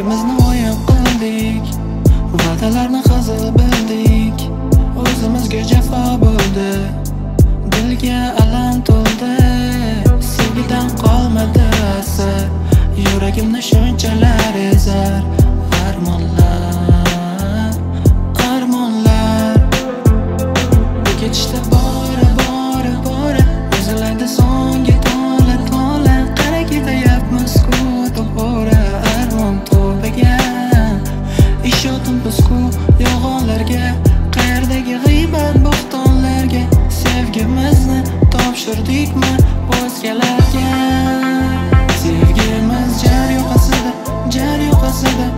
Sevgimizni o'yin qildik, va'dalarni hazil bildik. O'zimizga jafo bo'ldi, dilga alam to'ldi. Sevgidan qolmadi asar, yuragimni shunchalar ezar. Armonlar, armonlar bu ketishda bora yoziladi so'nggi to'la. Qara ketayapmiz-ku to'g'ri, armon to'pigan ishotimiz-ku yolg'onlarga, qayerdagi g'iybat bo'xtonlarga. Sevgimizni topshirdikmi o'zgalarga? Sevgimiz jar yoqasida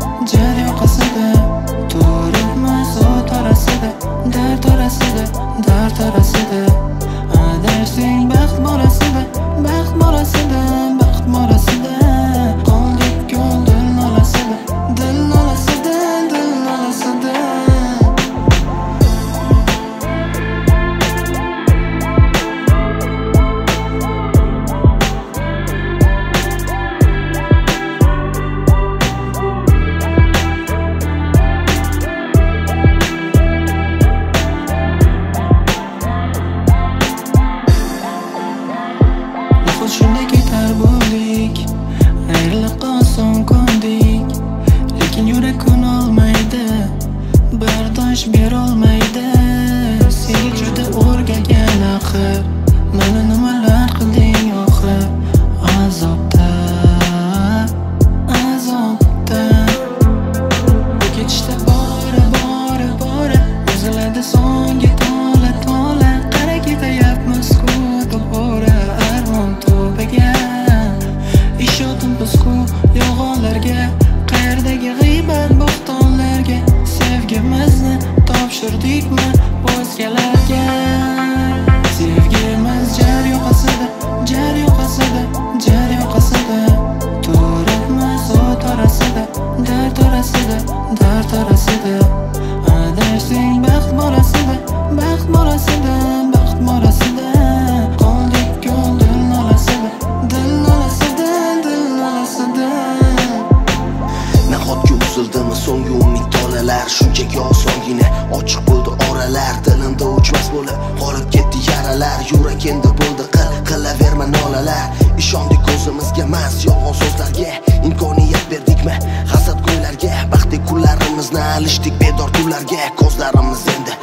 turibmiz o't orasida, dard orasida. Adashsang baxt borasida, qoldik yo'l dil nolasida. Shunday ketar bo'ldik, ayriliqqa oson ko'ndik. Lekin yurak ko'nolmaydi, bardosh berolmaydi. Senga juda o'rgangan axir, mana nimalar qilding oxir. Azobda bu ketishda bora yoziladi so'nggi to'la. Qara ketayapmiz-ku to'g'ri, armon to'pigan ishotimiz-ku yolg'onlarga, qayerdagi g'iybat bo'xtonlarga. Sevgimizni topshirdikmi o'zgalarga? Sevgimiz jar yoqasida turibmiz o't orasida, dard orasida. Adashsang baxt borasida, qoldik yo'l dil nolasida. Nahotki uzildimi so'nggi umid tolalar, shunchaki osongina ochiq bo'ldi oralar. Dilimda o'chmas bo'lib qolib ketdi yaralar, yurak endi bo'ldi qilaverma nolalar. Ishondik o'zimizga emas yolg'on so'zlarga, imkoniyat berdikmi hasad go'ylarga. Baxtli kunlarimizni alishdik bedor tunlarga, ko'zlarimiz endi